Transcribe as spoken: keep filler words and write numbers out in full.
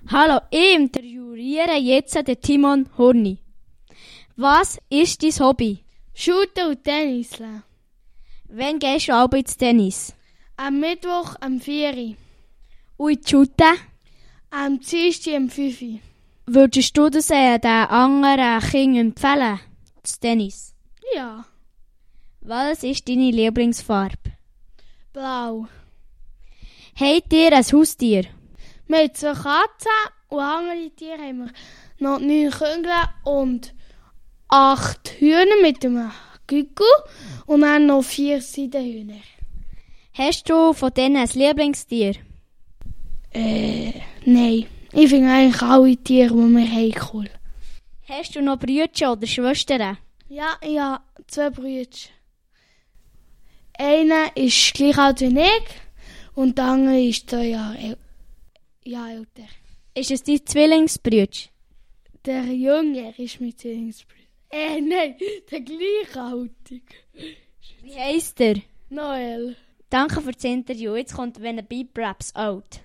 Hallo, ich interviewiere jetzt den Timon Horni. Was ist dein Hobby? Shooten und Tenniseln. Wann gehst du abends ins Tennis? Am Mittwoch am vier Uhr. Und shooten? Am Dienstag am fünf Uhr. Würdest du das äh, den anderen Kindern empfehlen? Das Tennis? Ja. Was ist deine Lieblingsfarbe? Blau. Habt ihr ein Haustier? Wir haben zwei Katzen und andere Tiere haben wir noch neun Küngel und acht Hühner mit einem Gückel und dann noch vier Seidenhühner. Hast du von denen ein Lieblingstier? Äh, nein. Ich finde eigentlich alle Tiere, die wir haben, cool. Hast du noch Brüder oder Schwestern? Ja, ich habe zwei Brüder. Einer ist gleich alt wie ich und der andere ist zwei Jahre äl- ja, älter. Ist es dein Zwillingsbrüder? Der Jünger ist mein Zwillingsbruder. Äh, nein, der gleichaltrige. Wie heisst er? Noel. Danke für das Interview. Jetzt kommt «Wenn a Beep Raps out».